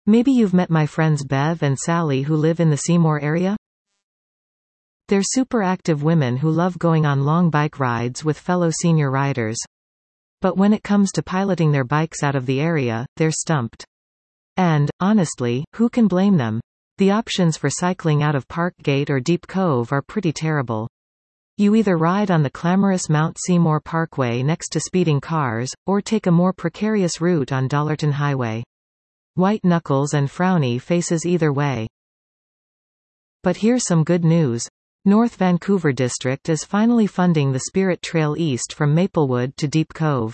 Maybe you've met my friends Bev and Sally who live in the Seymour area? They're super active women who love going on long bike rides with fellow senior riders. But when it comes to piloting their bikes out of the area, they're stumped. And, honestly, who can blame them? The options for cycling out of Parkgate or Deep Cove are pretty terrible. You either ride on the clamorous Mount Seymour Parkway next to speeding cars, or take a more precarious route on Dollarton Highway. White knuckles and frowny faces either way. But here's some good news. North Vancouver District is finally funding the Spirit Trail east from Maplewood to Deep Cove.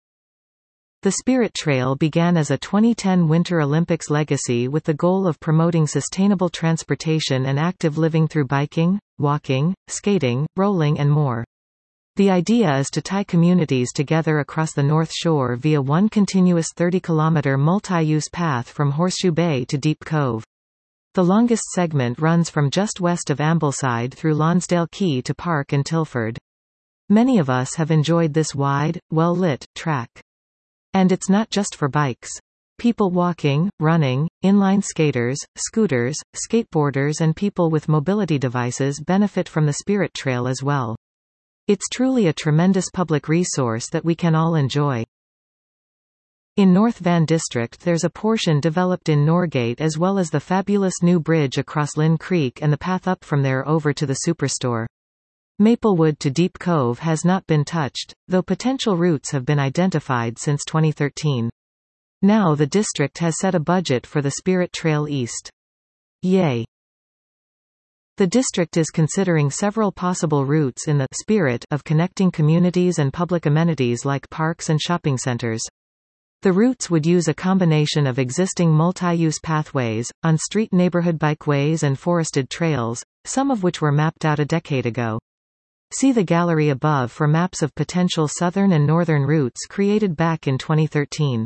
The Spirit Trail began as a 2010 Winter Olympics legacy with the goal of promoting sustainable transportation and active living through biking, walking, skating, rolling and more. The idea is to tie communities together across the North Shore via one continuous 30-kilometer multi-use path from Horseshoe Bay to Deep Cove. The longest segment runs from just west of Ambleside through Lonsdale Quay to Park and Tilford. Many of us have enjoyed this wide, well-lit track. And it's not just for bikes. People walking, running, inline skaters, scooters, skateboarders and people with mobility devices benefit from the Spirit Trail as well. It's truly a tremendous public resource that we can all enjoy. In North Van District there's a portion developed in Norgate as well as the fabulous new bridge across Lynn Creek and the path up from there over to the Superstore. Maplewood to Deep Cove has not been touched, though potential routes have been identified since 2013. Now the district has set a budget for the Spirit Trail East. Yay! The district is considering several possible routes in the spirit of connecting communities and public amenities like parks and shopping centers. The routes would use a combination of existing multi-use pathways, on-street neighborhood bikeways and forested trails, some of which were mapped out a decade ago. See the gallery above for maps of potential southern and northern routes created back in 2013.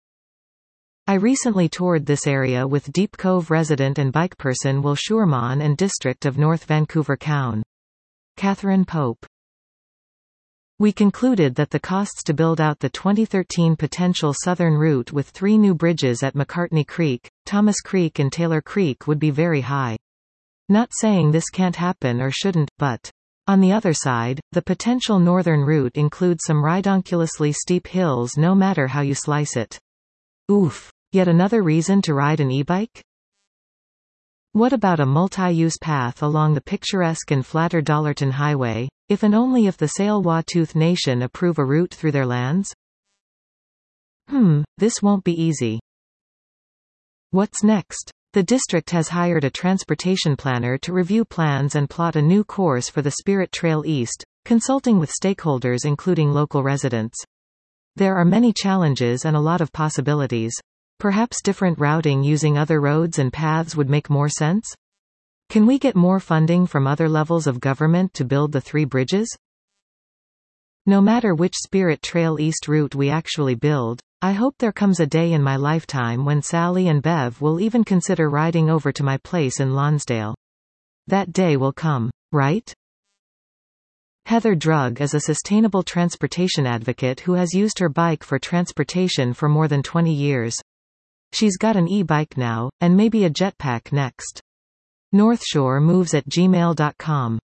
I recently toured this area with Deep Cove resident and bikeperson Will Schuermann and District of North Vancouver Coun. Catherine Pope. We concluded that the costs to build out the 2013 potential southern route with 3 new bridges at McCartney Creek, Thomas Creek and Taylor Creek would be very high. Not saying this can't happen or shouldn't, but on the other side, the potential northern route includes some ridonculously steep hills no matter how you slice it. Oof. Yet another reason to ride an e-bike? What about a multi-use path along the picturesque and flatter Dollarton Highway, if and only if the Tsleil-Waututh Nation approve a route through their lands? This won't be easy. What's next? The district has hired a transportation planner to review plans and plot a new course for the Spirit Trail East, consulting with stakeholders including local residents. There are many challenges and a lot of possibilities. Perhaps different routing using other roads and paths would make more sense? Can we get more funding from other levels of government to build the 3 bridges? No matter which Spirit Trail East route we actually build, I hope there comes a day in my lifetime when Sally and Bev will even consider riding over to my place in Lonsdale. That day will come, right? Heather Drug is a sustainable transportation advocate who has used her bike for transportation for more than 20 years. She's got an e-bike now, and maybe a jetpack next. Northshore moves@gmail.com